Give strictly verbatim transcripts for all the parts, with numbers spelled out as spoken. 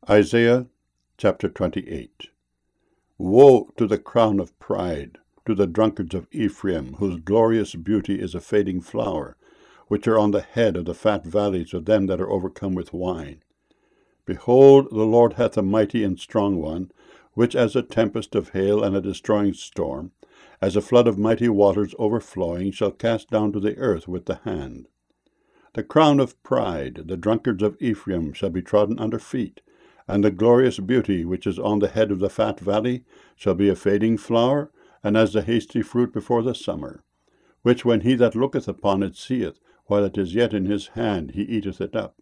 Isaiah chapter twenty-eight. Woe to the crown of pride, to the drunkards of Ephraim, whose glorious beauty is a fading flower, which are on the head of the fat valleys of them that are overcome with wine. Behold, the Lord hath a mighty and strong one, which as a tempest of hail and a destroying storm, as a flood of mighty waters overflowing, shall cast down to the earth with the hand. The crown of pride, the drunkards of Ephraim, shall be trodden under feet, and the glorious beauty which is on the head of the fat valley shall be a fading flower, and as the hasty fruit before the summer, which when he that looketh upon it seeth, while it is yet in his hand, he eateth it up.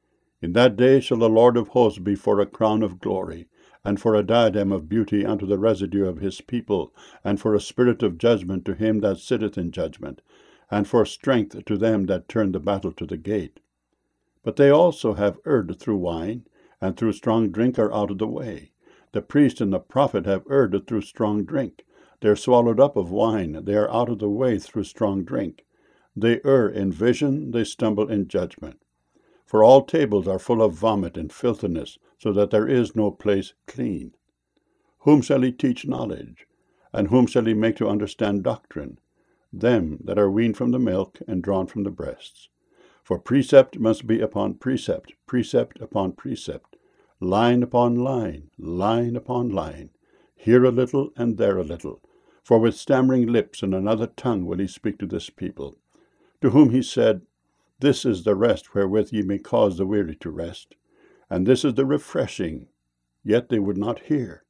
In that day shall the Lord of hosts be for a crown of glory, and for a diadem of beauty unto the residue of his people, and for a spirit of judgment to him that sitteth in judgment, and for strength to them that turn the battle to the gate. But they also have erred through wine, and through strong drink are out of the way. The priest and the prophet have erred through strong drink. They are swallowed up of wine, they are out of the way through strong drink. They err in vision, they stumble in judgment. For all tables are full of vomit and filthiness, so that there is no place clean. Whom shall he teach knowledge? And whom shall he make to understand doctrine? Them that are weaned from the milk and drawn from the breasts. For precept must be upon precept, precept upon precept, line upon line, line upon line, here a little and there a little. For with stammering lips and another tongue will he speak to this people, to whom he said, This is the rest wherewith ye may cause the weary to rest, and this is the refreshing, yet they would not hear.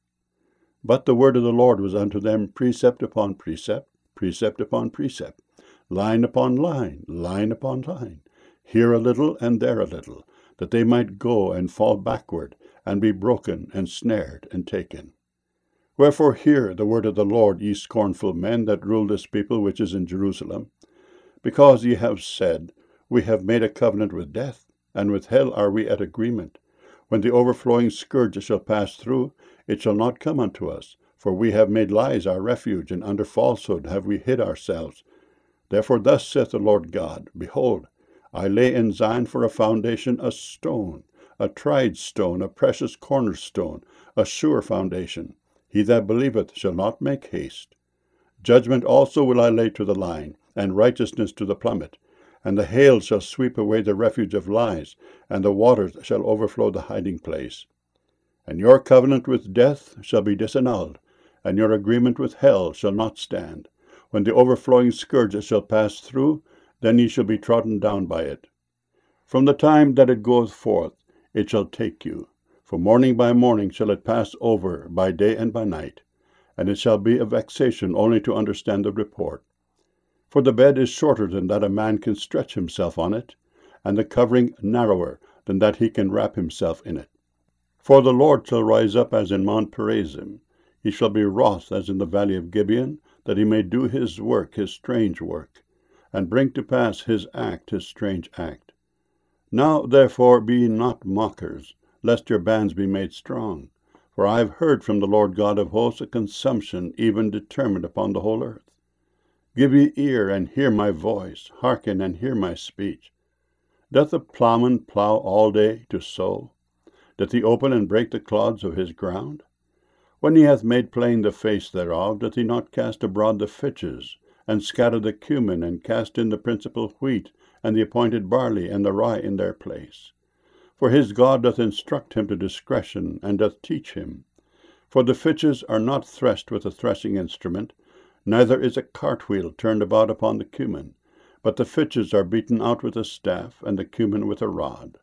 But the word of the Lord was unto them precept upon precept, precept upon precept, line upon line, line upon line, here a little and there a little, that they might go and fall backward, and be broken and snared and taken. Wherefore hear the word of the Lord, ye scornful men that rule this people which is in Jerusalem. Because ye have said, We have made a covenant with death, and with hell are we at agreement. When the overflowing scourge shall pass through, it shall not come unto us, for we have made lies our refuge, and under falsehood have we hid ourselves. Therefore thus saith the Lord God, Behold, I lay in Zion for a foundation a stone, a tried stone, a precious cornerstone, a sure foundation. He that believeth shall not make haste. Judgment also will I lay to the line, and righteousness to the plummet. And the hail shall sweep away the refuge of lies, and the waters shall overflow the hiding place. And your covenant with death shall be disannulled, and your agreement with hell shall not stand. When the overflowing scourge shall pass through, then ye shall be trodden down by it. From the time that it goeth forth, it shall take you. For morning by morning shall it pass over, by day and by night. And it shall be a vexation only to understand the report. For the bed is shorter than that a man can stretch himself on it, and the covering narrower than that he can wrap himself in it. For the Lord shall rise up as in Mount Perazim. He shall be wroth as in the valley of Gibeon, that he may do his work, his strange work, and bring to pass his act, his strange act. Now therefore be ye not mockers, lest your bands be made strong. For I have heard from the Lord God of hosts a consumption even determined upon the whole earth. Give ye ear, and hear my voice, hearken, and hear my speech. Doth the plowman plow all day to sow? Doth he open and break the clods of his ground? When he hath made plain the face thereof, doth he not cast abroad the fitches, and scatter the cumin, and cast in the principal wheat, and the appointed barley, and the rye in their place? For his God doth instruct him to discretion, and doth teach him. For the fitches are not threshed with a threshing instrument, neither is a cartwheel turned about upon the cumin, but the fitches are beaten out with a staff, and the cumin with a rod.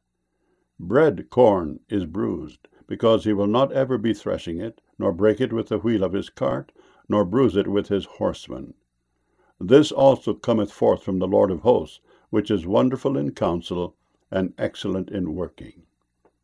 Bread corn is bruised, because he will not ever be threshing it, nor break it with the wheel of his cart, nor bruise it with his horsemen. This also cometh forth from the Lord of hosts, which is wonderful in counsel, and excellent in working.